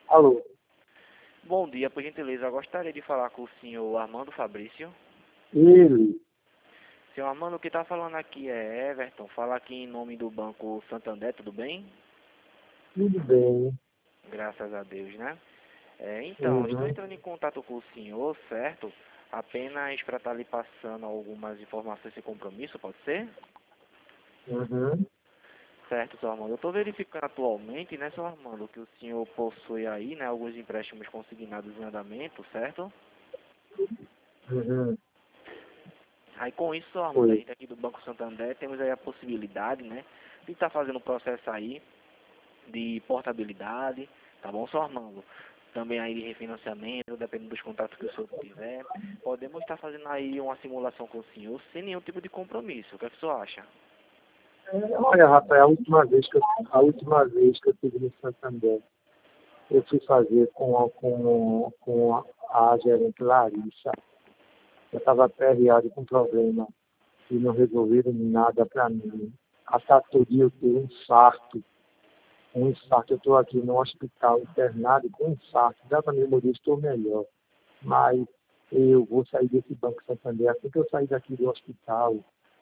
Alô, Bom dia, por gentileza, eu gostaria de falar com o senhor Armando Fabrício. ele, Senhor Armando, o que está falando aqui é Everton, fala aqui em nome do Banco Santander, tudo bem? tudo bem? Graças a Deus, né? Então, estou Uhum, entrando em contato com o senhor, certo? Apenas para estar lhe passando algumas informações sem compromisso, pode ser? uhum, Certo, senhor Armando. Eu estou verificando atualmente, né, senhor Armando, que o senhor possui aí, né, alguns empréstimos consignados em andamento, certo? uhum, Aí com isso, senhor Armando, a foi. gente aqui do Banco Santander temos aí a possibilidade, né, de estar fazendo o processo aí de portabilidade, tá bom, senhor Armando? Também aí de refinanciamento, dependendo dos contratos que o senhor tiver. Podemos estar fazendo aí uma simulação com o senhor sem nenhum tipo de compromisso. O que é que o senhor acha? Olha, rapaz, a última vez que eu estive no Santander, eu fui fazer com a gerente Larissa. Eu estava aperreado com problema e não resolveram nada para mim. A todo dia eu tenho um infarto. Eu estou aqui no hospital internado com um infarto. Dá para mim morrer, estou melhor. Mas eu vou sair desse Banco Santander assim que eu sair daqui do hospital.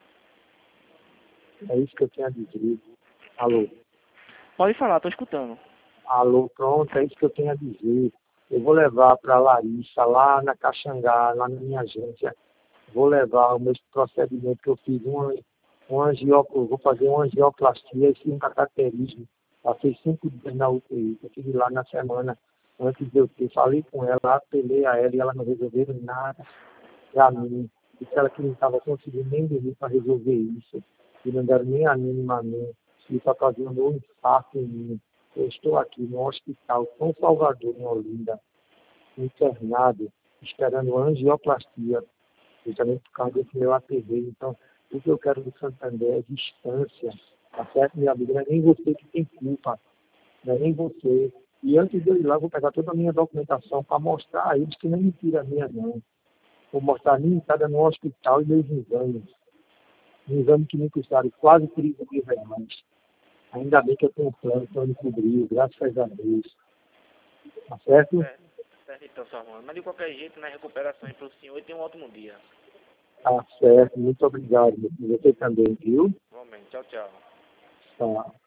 É isso que eu tenho a dizer. Alô? Pode falar, estou escutando. Alô, pronto, é isso que eu tenho a dizer. Eu vou levar para a Larissa, lá na Caxangá, lá na minha agência. Vou levar o meu procedimento que eu fiz, vou fazer uma angioplastia e um cateterismo. Passei 5 dias na UTI. Eu estive lá na semana antes de eu ter. Falei com ela, apelei a ela e ela não resolveu nada para mim. Disse ela que não estava conseguindo nem dormir para resolver isso. E não deram nem a mínima a mim. Isso está causando um infarto em mim. Eu estou aqui no hospital São Salvador, em Olinda, internado, esperando angioplastia, justamente por causa desse meu aperreio. Então, o que eu quero do Santander é distância. Tá certo, minha amiga? Não é nem você que tem culpa, não é nem você. E antes de eu ir lá, eu vou pegar toda a minha documentação para mostrar a eles que não é mentira minha, não. Vou mostrar a minha entrada no hospital e meus exames. Um exame que me custaram quase 30 mil reais. Ainda bem que eu tenho um plano que me cobriu, graças a Deus. Tá certo? Certo, certo então, senhor Armando. Mas de qualquer jeito, na recuperação aí para o senhor e tenha um ótimo dia. Tá certo. Muito obrigado. Você também, viu? Igualmente, tchau, tchau. Tá.